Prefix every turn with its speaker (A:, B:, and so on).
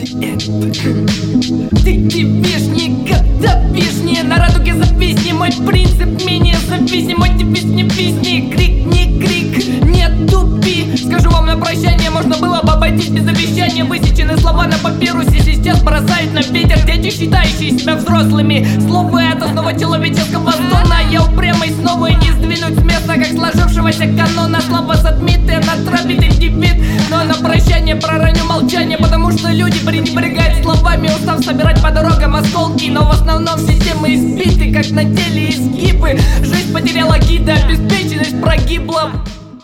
A: Ты девишь, никогда вишни. На радуге зависни, мой принцип менее зависни. Мой девиз не песни, крик, не крик, не тупи. Скажу вам на прощание, можно было бы обойтись без обещания. Высечены слова на папирусе, сейчас бросают на ветер дети, считающие себя взрослыми. Слово это снова человеческого стона. Я упрямый снова и не сдвинуть с места, как сложившегося канона. Слова затмиты, натравит индивид. Но на прощание пророню молчание, потому что люди пренебрегают словами, устав собирать по дорогам осколки. Но в основном системы избиты, как на теле изгибы. Жизнь потеряла гида, обеспеченность прогибла.